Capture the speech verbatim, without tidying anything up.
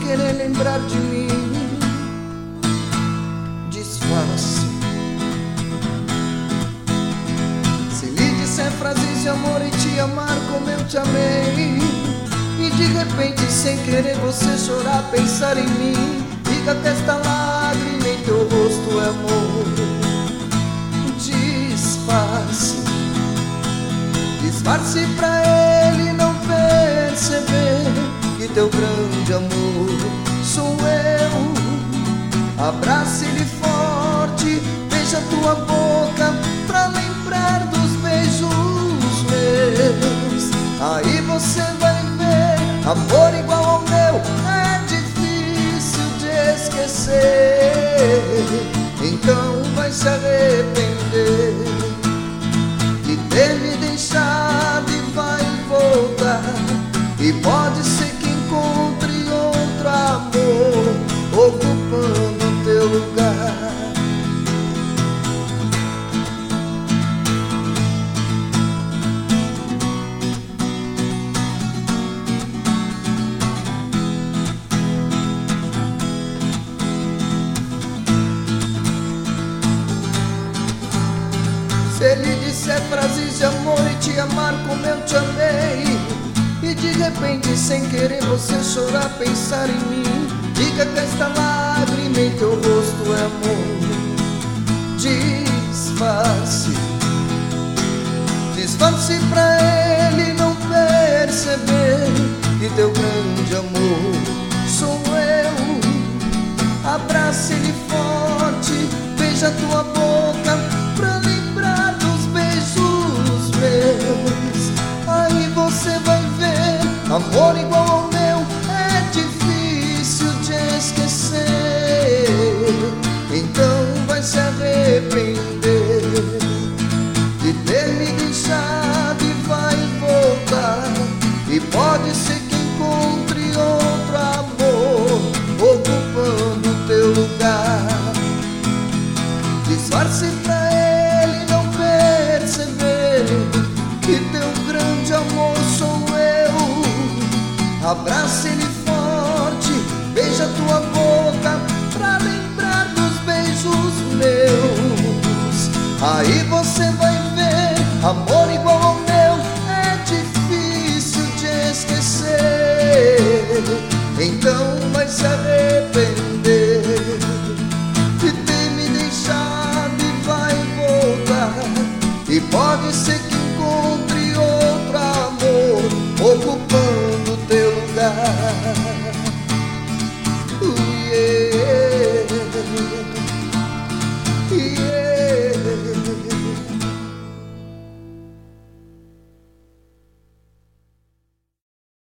querer lembrar de mim. Disfarce. Se lhe disser frases de amor e te amar como eu te amei, e de repente sem querer você chorar, pensar em mim, diga que esta lágrima em teu rosto é amor. Disfarce. Disfarce pra ele não perceber que teu grande amor sou eu. Abrace ele forte, beija tua boca pra lembrar dos beijos meus. Aí você vai ver, amor igual ao meu é difícil de esquecer. Então vai se arrepender de ter me deixado e vai voltar. E pode ser que encontre outro amor ocupando teu lugar. Se ele disser frases de amor e te amar como eu te amei, e de repente sem querer você chorar, pensar em mim, diga que esta lágrima em teu rosto é amor. Disfarce. Disfarce pra ele não perceber que teu grande amor sou eu. Abrace ele forte, beija tua boca pra lembrar dos beijos meus. Aí você vai ver, amor igual ao meu é difícil de esquecer. Então vai se arrepender de ter me deixado e vai voltar. E pode ser que encontre outro amor ocupando teu lugar. Disfarce pra ele não perceber que teu grande amor sou eu. Abrace ele forte, beija tua boca pra lembrar dos beijos meus. Aí você vai ver, amor igual ao meu é difícil de esquecer. Então vai se arrepender